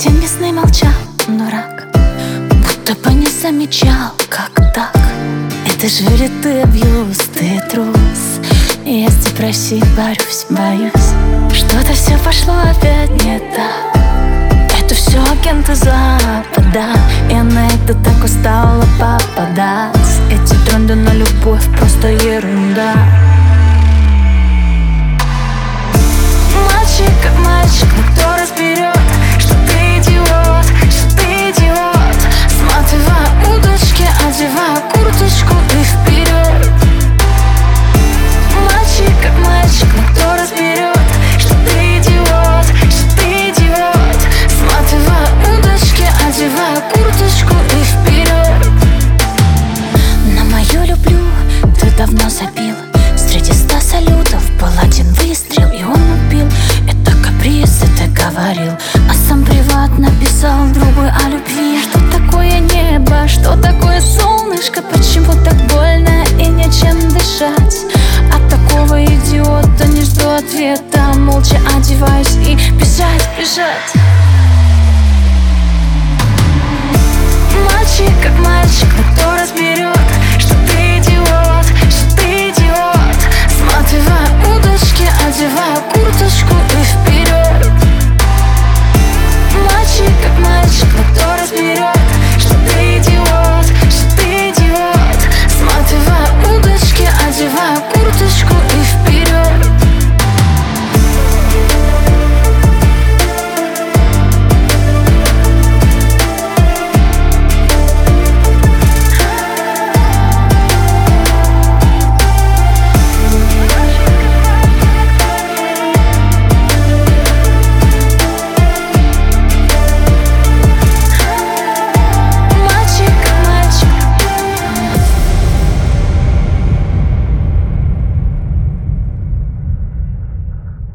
Тень весны молчал, дурак, будто бы не замечал, как так. Это ж вылитый абьюз, ты трус. Я с депрессией борюсь, боюсь. Что-то все пошло опять не так. Это все агенты Запада. Я на это так устала попадать. Эти тренды на любовь просто ерунда. Мальчик как мальчик, но кто разберет, что ты идиот, что ты идиот. Сматывая удочки, одевая курточку и вперед. Мальчик как мальчик, но кто разберет, что ты идиот, что ты идиот. Сматывая удочки, одевая курточку и вперед. На мою люблю ты давно забил. Среди 100 салютов был один выстрел, и он убил. Это каприз, ты говорил, а сам приватно писал другой